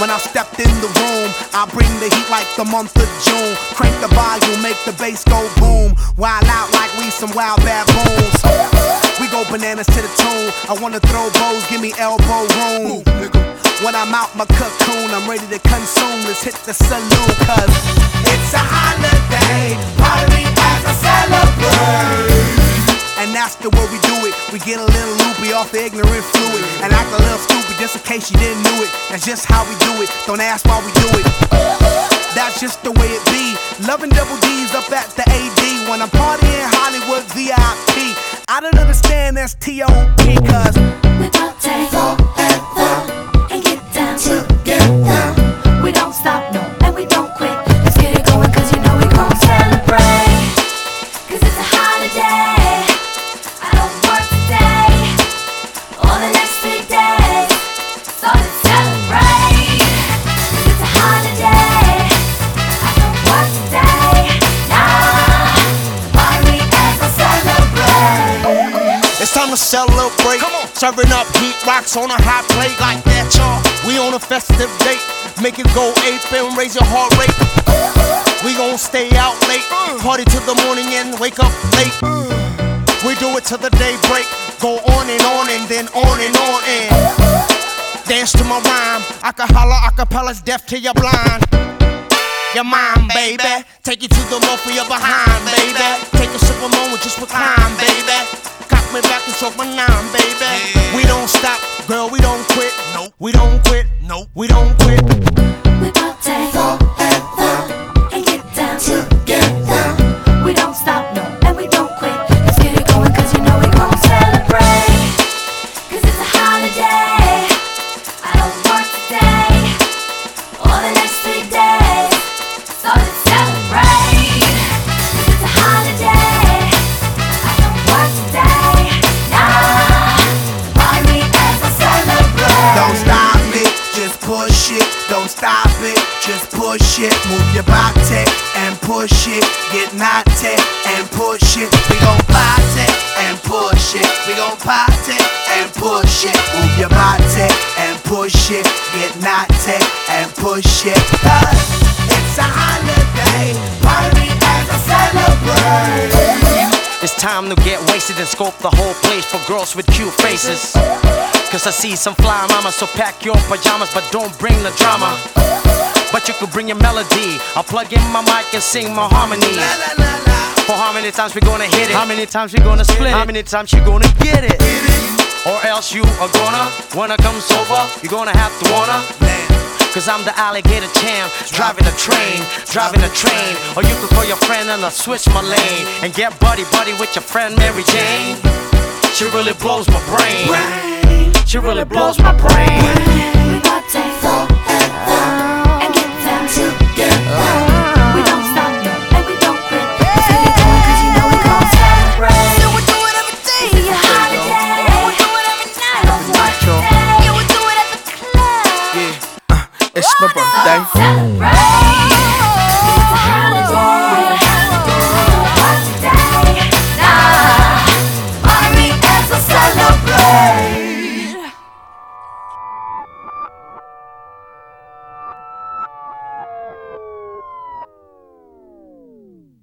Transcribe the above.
When I stepped in the room, I bring the heat like the month of June. Crank the volume, make the bass go boom. Wild out like we some wild baboons. We go bananas to the tune. I wanna throw bows, give me elbow room. When I'm out my cocoon, I'm ready to consume. Let's hit the saloon, cause it's a holiday. Party as I celebrate. And that's the way we do it. We get a little loopy off the ignorant fluid and act a little stupid just in case you didn't know it. That's just how we do it. Don't ask why we do it. That's just the way it be. Loving double D's up at the AD. When I'm partying Hollywood VIP, I don't understand that's T.O.P. cause we party forever and get down together. We don't stop, no, and we don't quit. Let's get it going cause you know we gon' celebrate. Cause it's a holiday. I don't work today or the next 3 days, so let's celebrate. Cause it's a holiday. I don't work today, nah. Party as I celebrate. It's time to celebrate. Come on. Serving up heat rocks on a hot plate like that, y'all. We on a festive date. Make it go ape and raise your heart rate. We gon' stay out late, party till the morning and wake up late. We do it till the day break. Go on and then on and dance to my rhyme. I can holler, acapella's deaf till you're blind. Your mind, baby. Take you to the more for your behind, baby. Take a sip of moment, just recline, baby. Cock me back and choke my nine, baby. Yeah. We don't stop, girl, we don't quit. Nope. We don't quit. Nope. We don't quit. We party forever and get down together. We don't stop, no, and we don't quit. Let's get it going cause you know we gon' celebrate. Cause it's a holiday. I don't work today or the next 3 days, so let's celebrate. Cause it's a holiday. I don't work today, nah. Party as I celebrate. don't stop it, just push it. Don't stop it, just push it. Move your body and push it. Get naughty and push it. We gon' party and push it. We gon' party and push it. Move your body and push it. Get naughty and push it. Cause it's a holiday. Party as I celebrate. It's time to get wasted and scope the whole place for girls with cute faces. Cause I see some fly mamas, so pack your pajamas, but don't bring the drama. But you could bring your melody. I'll plug in my mic and sing my harmonies. For how many times we gonna hit it? How many times we gonna split it? How many times you gonna get it? Or else you are gonna, when I comes over, you're gonna have to wanna. Cause I'm the alligator champ, driving a train. Or you could call your friend and I'll switch my lane and get buddy with your friend Mary Jane. She really blows my brain. She really blows my brain. We party forever and get down together. We don't stop, no, and we don't quit. Let's get it going cause you know we gon' celebrate. So we do it every day. It's a holiday. We do it every night. I don't work today. Yeah, we do it at the club. It's my birthday. Celebrate.